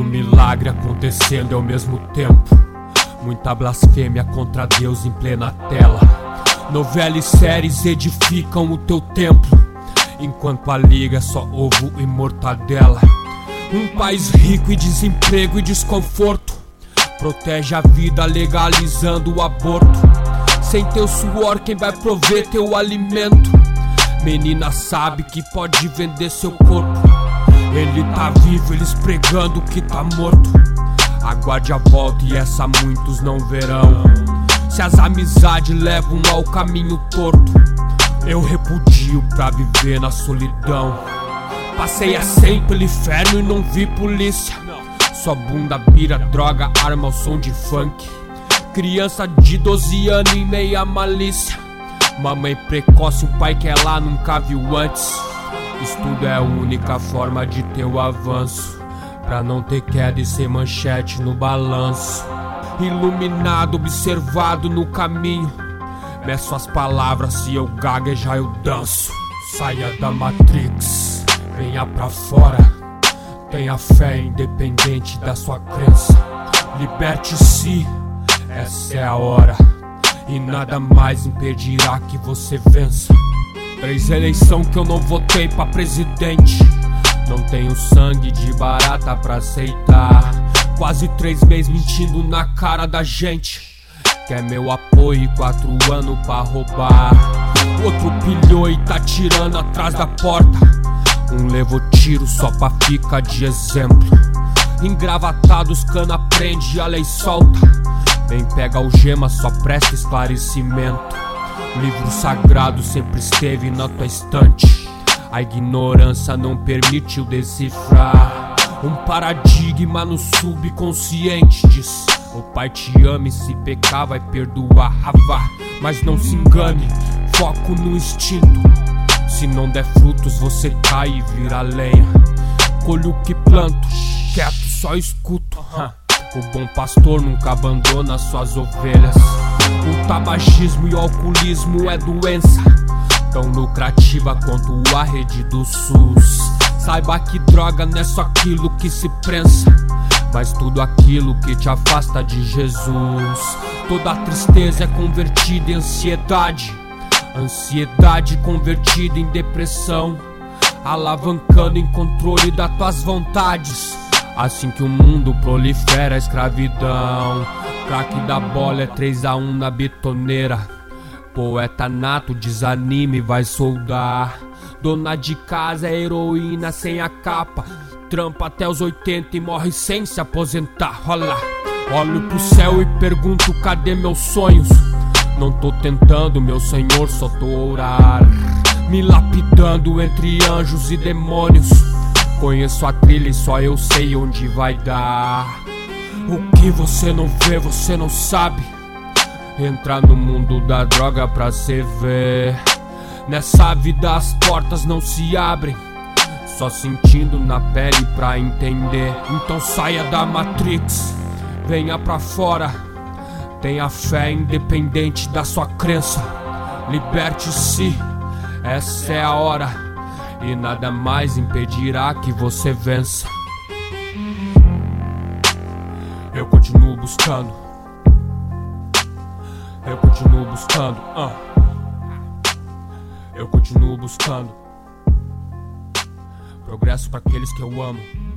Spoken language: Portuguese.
milagre acontecendo ao mesmo tempo. Muita blasfêmia contra Deus em plena tela. Novela e séries edificam o teu templo, enquanto a liga é só ovo e mortadela. Um país rico e desemprego e desconforto protege a vida legalizando o aborto. Sem teu suor quem vai prover teu alimento? Menina sabe que pode vender seu corpo. Ele tá vivo, eles pregando que tá morto. Aguarde a volta e essa muitos não verão. Se as amizades levam ao caminho torto, eu repudio pra viver na solidão. Passei a 100 pelo inferno e não vi polícia. Só bunda, bira, droga, arma ao som de funk. Criança de 12 anos em meia malícia. Mamãe precoce, um pai que ela nunca viu antes. Estudo é a única forma de ter o avanço, pra não ter queda e ser manchete no balanço. Iluminado, observado no caminho, meço as palavras, se eu gaguejar eu danço. Saia da Matrix, venha pra fora. Tenha fé independente da sua crença. Liberte-se, essa é a hora, e nada mais impedirá que você vença. 3 eleições que eu não votei pra presidente. Não tenho sangue de barata pra aceitar. Quase 3 meses mentindo na cara da gente. Quer meu apoio e 4 anos pra roubar. Outro pilhou e tá tirando atrás da porta. Um levou tiro só pra ficar de exemplo. Engravatados cana prende, a lei solta. Vem pega algema, só presta esclarecimento. Livro sagrado sempre esteve na tua estante. A ignorância não permitiu decifrar um paradigma no subconsciente. Diz: o pai te ama e se pecar vai perdoar. Mas não se engane, foco no instinto. Se não der frutos você cai e vira lenha. Colho o que planto, quieto só escuto. O bom pastor nunca abandona suas ovelhas. O tabagismo e o alcoolismo é doença tão lucrativa quanto a rede do SUS. Saiba que droga não é só aquilo que se prensa, mas tudo aquilo que te afasta de Jesus. Toda tristeza é convertida em ansiedade, ansiedade convertida em depressão, alavancando em controle das tuas vontades. Assim que o mundo prolifera a escravidão. Craque da bola é 3-1 na betoneira. Poeta nato, desanime, vai soldar. Dona de casa é heroína sem a capa. Trampa até os 80 e morre sem se aposentar. Olho pro céu e pergunto cadê meus sonhos. Não tô tentando, meu Senhor, só tô a orar. Me lapidando entre anjos e demônios. Conheço a trilha e só eu sei onde vai dar. O que você não vê, você não sabe. Entrar no mundo da droga pra cê ver. Nessa vida as portas não se abrem, só sentindo na pele pra entender. Então saia da Matrix, venha pra fora. Tenha fé independente da sua crença. Liberte-se, essa é a hora, e nada mais impedirá que você vença. Eu continuo buscando. Eu continuo buscando. Eu continuo buscando progresso para aqueles que eu amo.